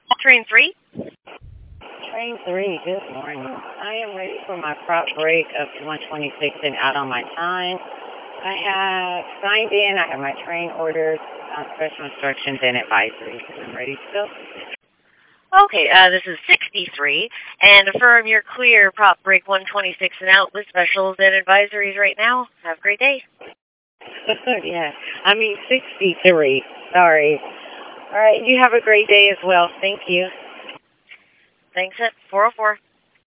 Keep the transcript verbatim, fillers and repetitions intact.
Train three? Train three, good morning. I am ready for my prop break of one twenty-six and out on my time. I have signed in, I have my train orders, uh, special instructions, and advisories. I'm ready to go. Okay, uh, this is sixty-three, and affirm you're clear, prop break one twenty-six and out with specials and advisories right now. Have a great day. Yeah, I mean sixty-three, sorry. All right, you have a great day as well. Thank you. Thanks at four oh four.